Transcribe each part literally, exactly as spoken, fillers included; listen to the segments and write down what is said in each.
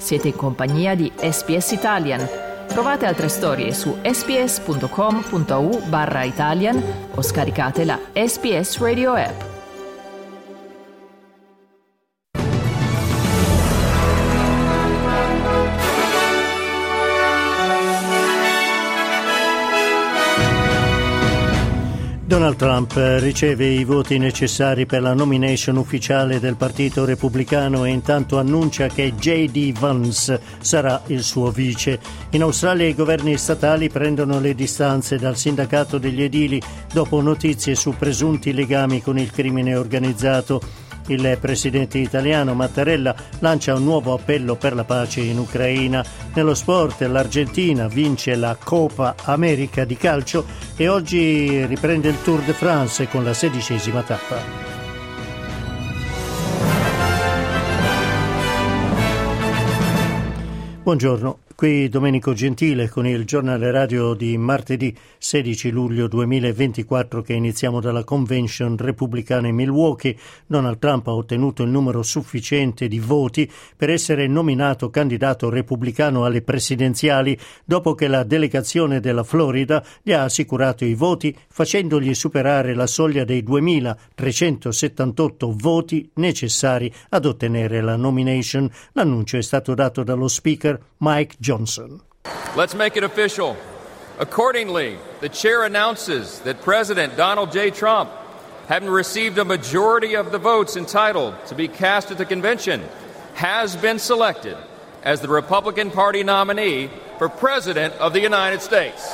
Siete in compagnia di S B S Italian. Trovate altre storie su sbs.com.au barra Italian o scaricate la S B S Radio app. Donald Trump riceve i voti necessari per la nomination ufficiale del Partito Repubblicano e intanto annuncia che J D Vance sarà il suo vice. In Australia i governi statali prendono le distanze dal sindacato degli edili dopo notizie su presunti legami con il crimine organizzato. Il presidente italiano Mattarella lancia un nuovo appello per la pace in Ucraina. Nello sport l'Argentina vince la Copa America di calcio e oggi riprende il Tour de France con la sedicesima tappa. Buongiorno, qui Domenico Gentile con il giornale radio di martedì sedici luglio duemilaventiquattro che iniziamo dalla convention repubblicana in Milwaukee. Donald Trump ha ottenuto il numero sufficiente di voti per essere nominato candidato repubblicano alle presidenziali dopo che la delegazione della Florida gli ha assicurato i voti facendogli superare la soglia dei duemilatrecentosettantotto voti necessari ad ottenere la nomination. L'annuncio è stato dato dallo speaker Mike Johnson. Let's make it official. Accordingly, the chair announces that President Donald J. Trump, having received a majority of the votes entitled to be cast at the convention, has been selected as the Republican Party nominee for President of the United States.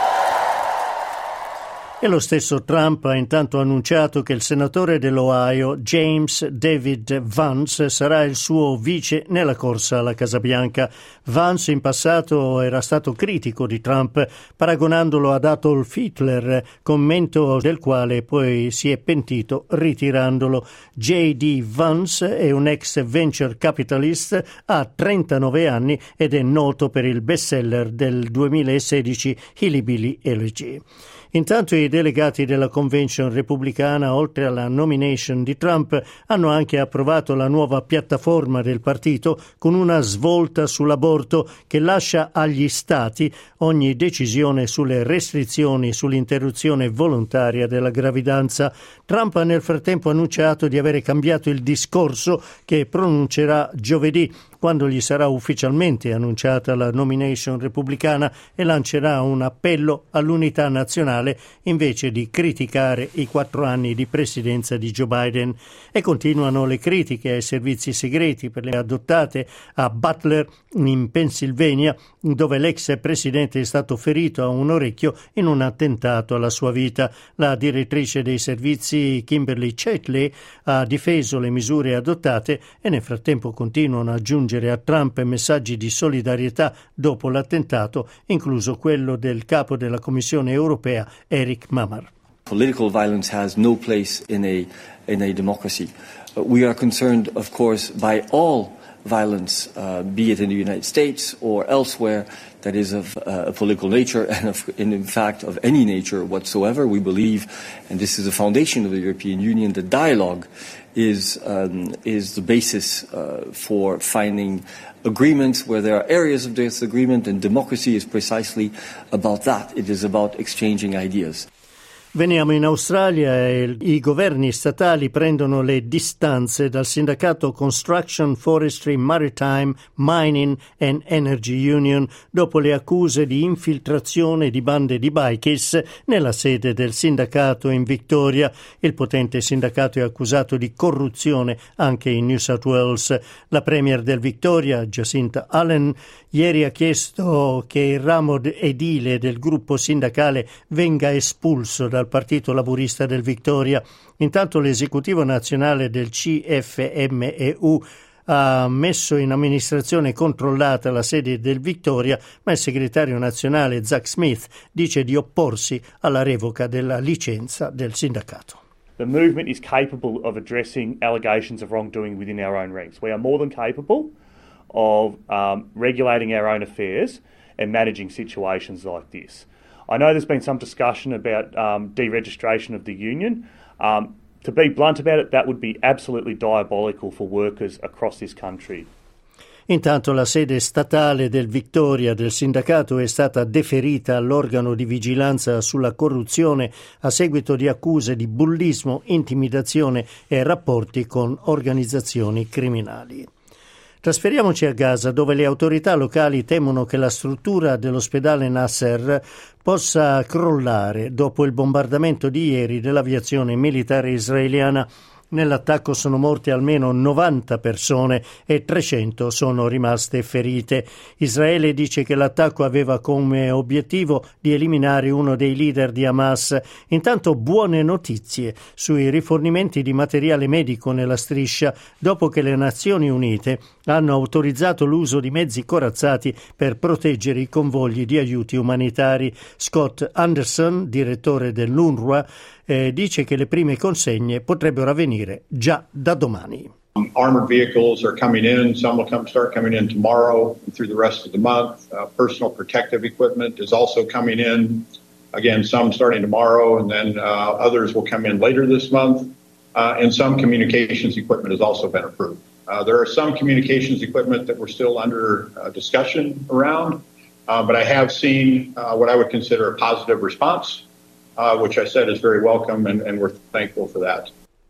E lo stesso Trump ha intanto annunciato che il senatore dell'Ohio, James David Vance, sarà il suo vice nella corsa alla Casa Bianca. Vance in passato era stato critico di Trump, paragonandolo ad Adolf Hitler, commento del quale poi si è pentito ritirandolo. J D Vance è un ex venture capitalist, ha trentanove anni ed è noto per il bestseller del duemilasedici Hillbilly Elegy. Intanto i delegati della convention repubblicana, oltre alla nomination di Trump, hanno anche approvato la nuova piattaforma del partito con una svolta sull'aborto che lascia agli stati ogni decisione sulle restrizioni sull'interruzione volontaria della gravidanza. Trump ha nel frattempo annunciato di avere cambiato il discorso che pronuncerà giovedì, quando gli sarà ufficialmente annunciata la nomination repubblicana, e lancerà un appello all'unità nazionale invece di criticare i quattro anni di presidenza di Joe Biden. E continuano le critiche ai servizi segreti per le adottate a Butler in Pennsylvania, dove l'ex presidente è stato ferito a un orecchio in un attentato alla sua vita. La direttrice dei servizi Kimberly Chatley ha difeso le misure adottate e nel frattempo continuano a giungere a Trump messaggi di solidarietà dopo l'attentato, incluso quello del capo della Commissione europea Eric Mamer. Political violence has no place in a in a democracy. Uh, we are concerned, of course, by all violence, uh, be it in the United States or elsewhere, that is of uh, a political nature and, of, and in fact of any nature whatsoever. We believe, and this is the foundation of the European Union, that dialogue is um, is the basis uh, for finding agreements where there are areas of disagreement, and democracy is precisely about that. It is about exchanging ideas. Veniamo in Australia e i governi statali prendono le distanze dal sindacato Construction, Forestry, Maritime, Mining and Energy Union dopo le accuse di infiltrazione di bande di bikies nella sede del sindacato in Victoria. Il potente sindacato è accusato di corruzione anche in New South Wales. La premier del Victoria, Jacinta Allen, ieri ha chiesto che il ramo edile del gruppo sindacale venga espulso dal Partito Laburista del Victoria. Intanto l'esecutivo nazionale del C F M E U ha messo in amministrazione controllata la sede del Victoria, ma il segretario nazionale Zack Smith dice di opporsi alla revoca della licenza del sindacato. The movement is capable of addressing allegations of wrongdoing within our own ranks. We are more than capable of um, regulating our own affairs and managing situations like this. I know there's been some discussion about um, deregistration of the union. Um, to be blunt about it, that would be absolutely diabolical for workers across this country. Intanto la sede statale del Victoria del sindacato è stata deferita all'organo di vigilanza sulla corruzione a seguito di accuse di bullismo, intimidazione e rapporti con organizzazioni criminali. Trasferiamoci a Gaza, dove le autorità locali temono che la struttura dell'ospedale Nasser possa crollare dopo il bombardamento di ieri dell'aviazione militare israeliana. Nell'attacco sono morte almeno novanta persone e trecento sono rimaste ferite. Israele dice che l'attacco aveva come obiettivo di eliminare uno dei leader di Hamas. Intanto buone notizie sui rifornimenti di materiale medico nella striscia dopo che le Nazioni Unite hanno autorizzato l'uso di mezzi corazzati per proteggere i convogli di aiuti umanitari. Scott Anderson, direttore dell'UNRWA, Eh, dice che le prime consegne potrebbero avvenire già da domani. Um, armored vehicles are coming in. Some will come, start coming in tomorrow and through the rest of the month. Uh, personal protective equipment is also coming in. Again, some starting tomorrow, and then uh, others will come in later this month. Uh, and some communications equipment has also been approved. Uh, there are some communications equipment that we're still under uh, discussion around, uh, but I have seen uh, what I would consider a positive response. Uh, which I said is very welcome, and, and we're thankful for that.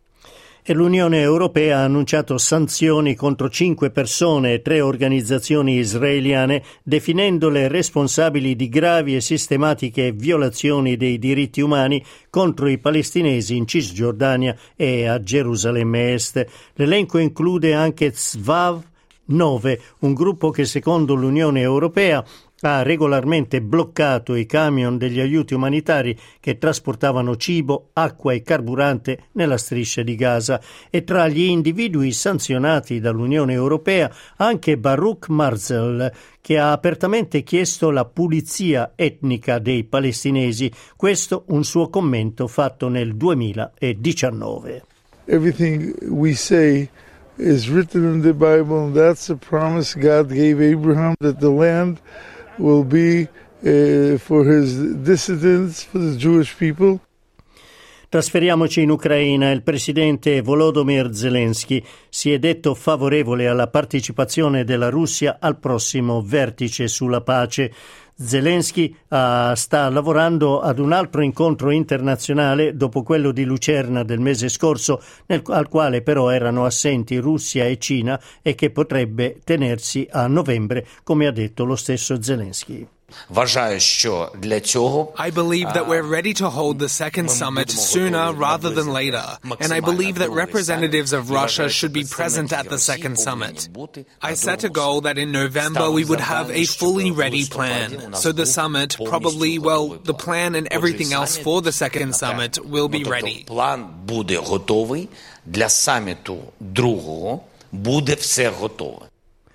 E l'Unione Europea ha annunciato sanzioni contro cinque persone e tre organizzazioni israeliane, definendole responsabili di gravi e sistematiche violazioni dei diritti umani contro i palestinesi in Cisgiordania e a Gerusalemme Est. L'elenco include anche Tzvav nove, un gruppo che secondo l'Unione Europea ha regolarmente bloccato i camion degli aiuti umanitari che trasportavano cibo, acqua e carburante nella striscia di Gaza, e tra gli individui sanzionati dall'Unione Europea anche Baruch Marzel, che ha apertamente chiesto la pulizia etnica dei palestinesi. Questo un suo commento fatto nel duemiladiciannove. Everything we say is written in the Bible, and that's a promise God gave Abraham, that the land will be uh, for his dissidents, for the Jewish people. Trasferiamoci in Ucraina. Il presidente Volodymyr Zelensky si è detto favorevole alla partecipazione della Russia al prossimo vertice sulla pace. Zelensky uh, sta lavorando ad un altro incontro internazionale dopo quello di Lucerna del mese scorso, nel, al quale però erano assenti Russia e Cina, e che potrebbe tenersi a novembre, come ha detto lo stesso Zelensky. Вважаю, що для цього I believe that we're ready to hold the second summit sooner rather than later, and I believe that representatives of Russia should be present at the second summit. I set a goal that in November we would have a fully ready plan, so the summit, probably, well, the plan and everything else for the second summit will be ready. План буде готовий, для саміту другого буде все готове.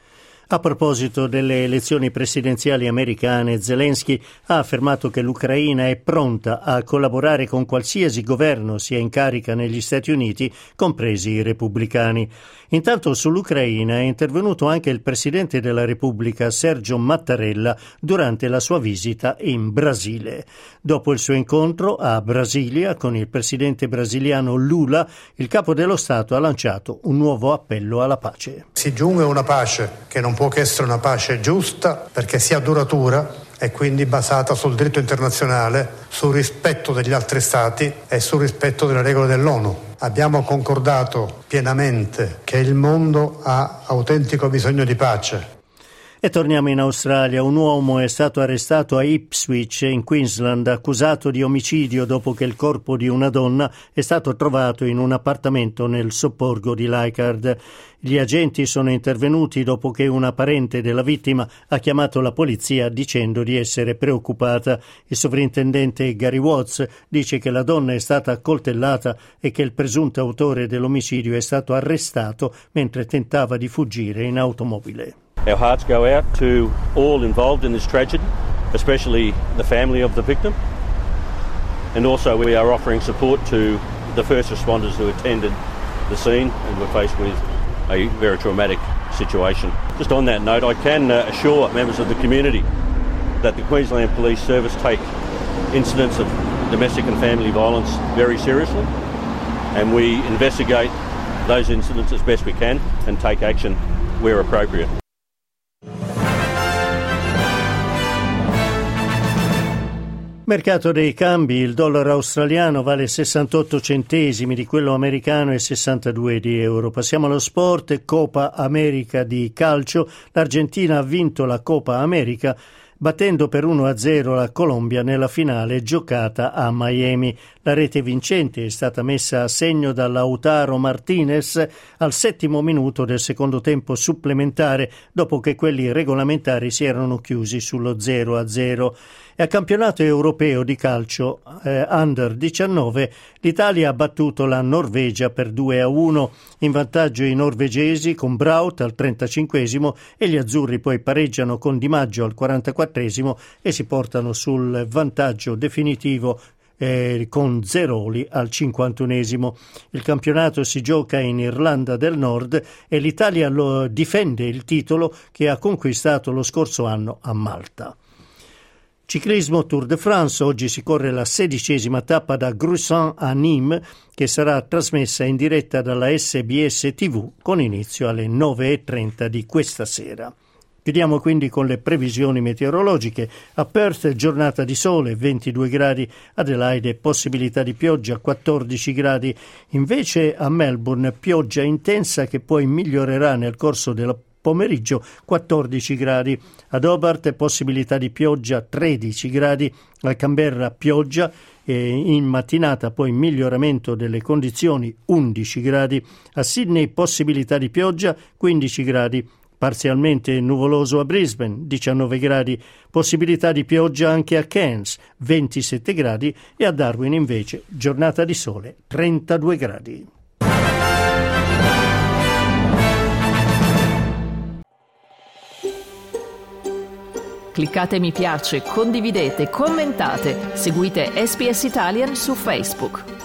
A proposito delle elezioni presidenziali americane, Zelensky ha affermato che l'Ucraina è pronta a collaborare con qualsiasi governo sia in carica negli Stati Uniti, compresi i repubblicani. Intanto sull'Ucraina è intervenuto anche il presidente della Repubblica, Sergio Mattarella, durante la sua visita in Brasile. Dopo il suo incontro a Brasilia con il presidente brasiliano Lula, il capo dello Stato ha lanciato un nuovo appello alla pace. Si giunge a una pace che non può che essere una pace giusta, perché sia duratura e quindi basata sul diritto internazionale, sul rispetto degli altri stati e sul rispetto delle regole dell'ONU. Abbiamo concordato pienamente che il mondo ha autentico bisogno di pace. E torniamo in Australia. Un uomo è stato arrestato a Ipswich, in Queensland, accusato di omicidio dopo che il corpo di una donna è stato trovato in un appartamento nel sobborgo di Leichhardt. Gli agenti sono intervenuti dopo che una parente della vittima ha chiamato la polizia dicendo di essere preoccupata. Il sovrintendente Gary Watts dice che la donna è stata accoltellata e che il presunto autore dell'omicidio è stato arrestato mentre tentava di fuggire in automobile. Our hearts go out to all involved in this tragedy, especially the family of the victim. And also we are offering support to the first responders who attended the scene and were faced with a very traumatic situation. Just on that note, I can uh, assure members of the community that the Queensland Police Service take incidents of domestic and family violence very seriously, and we investigate those incidents as best we can and take action where appropriate. Mercato dei cambi, il dollaro australiano vale sessantotto centesimi di quello americano e sessantadue di euro. Passiamo allo sport, Copa America di calcio. L'Argentina ha vinto la Copa America battendo per uno a zero la Colombia nella finale giocata a Miami. La rete vincente è stata messa a segno da Lautaro Martinez al settimo minuto del secondo tempo supplementare, dopo che quelli regolamentari si erano chiusi sullo zero a zero. E al campionato europeo di calcio eh, under diciannove l'Italia ha battuto la Norvegia per due a uno, in vantaggio i norvegesi con Braut al trentacinquesimo e gli azzurri poi pareggiano con Di Maggio al quarantaquattresimo e si portano sul vantaggio definitivo eh, con Zeroli al cinquantunesimo. Il campionato si gioca in Irlanda del Nord e l'Italia lo difende il titolo che ha conquistato lo scorso anno a Malta. Ciclismo Tour de France, oggi si corre la sedicesima tappa da Gruissan a Nîmes, che sarà trasmessa in diretta dalla S B S T V con inizio alle nove e trenta di questa sera. Chiudiamo quindi con le previsioni meteorologiche. A Perth giornata di sole, ventidue gradi, Adelaide possibilità di pioggia, quattordici gradi, invece a Melbourne pioggia intensa che poi migliorerà nel corso della pomeriggio, quattordici gradi, ad Hobart possibilità di pioggia, tredici gradi, a Canberra pioggia e in mattinata poi miglioramento delle condizioni, undici gradi, a Sydney possibilità di pioggia, quindici gradi, parzialmente nuvoloso a Brisbane, diciannove gradi, possibilità di pioggia anche a Cairns, ventisette gradi e a Darwin invece giornata di sole, trentadue gradi. Cliccate mi piace, condividete, commentate, seguite S B S Italian su Facebook.